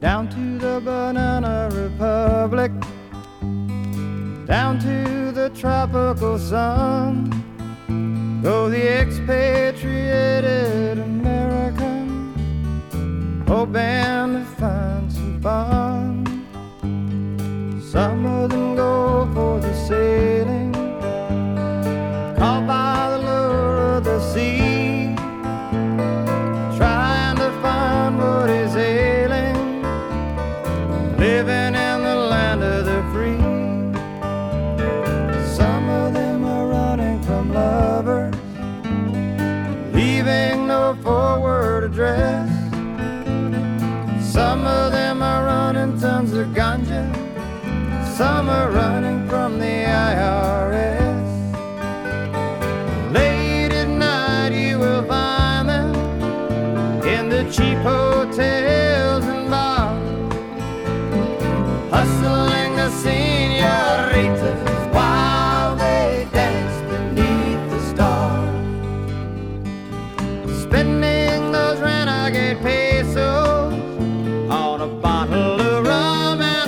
down to the Banana Republic, down to the tropical sun, go the expatriated Americans, hoping to find some fun. Some of them go for the sailing, caught by the lure of the sea, trying to find what is ailing, living in the land of the free. Some of them are running from lovers, leaving no forward address. Some of them are running tons of ganja, some are running from the IRS. Late at night you will find them in the cheap hotels and bars, hustling the senoritas while they dance beneath the stars, spending those renegade pesos on a bottle of rum and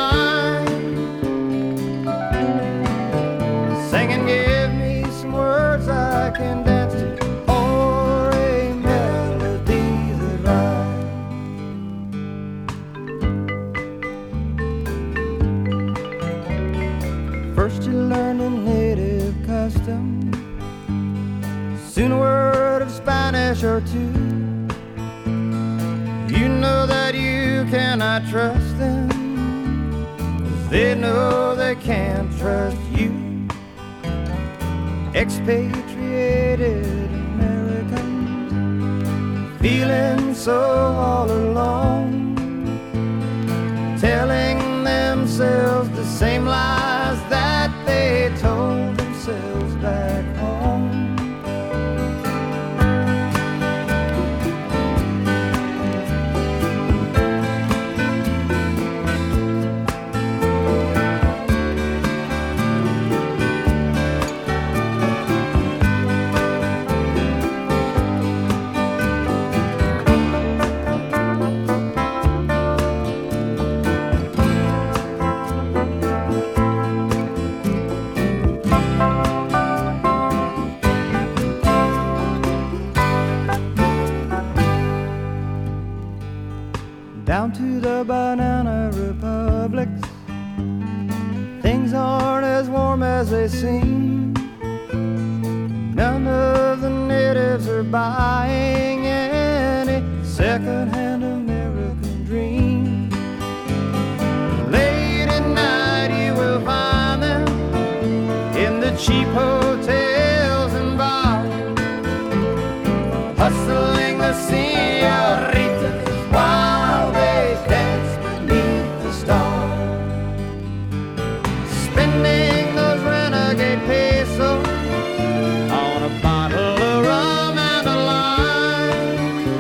lime, singing give me some words I can dance to, or a melody that rhymes. First you learn a native custom, soon a word of Spanish or two. You know that you cannot trust them, 'cause they know they can't trust you. Expatriated Americans, feeling so all alone, telling themselves the same lies that they told themselves back home. Down to the Banana Republics, things aren't as warm as they seem. None of the natives are buying any second-hand American dream. Late at night you will find them in the cheap hotels and bars, hustling the senoritas while they dance beneath the stars, spending those renegade pesos on a bottle of rum and a lime,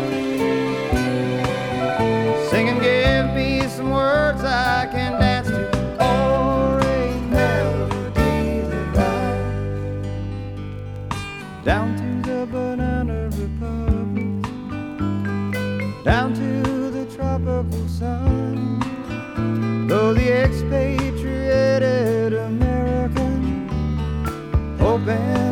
singing give me some words I can dance to, or a melody that rhymes. Down to the Banana Republic, down to the tropical sun, though the expatriated American, hoping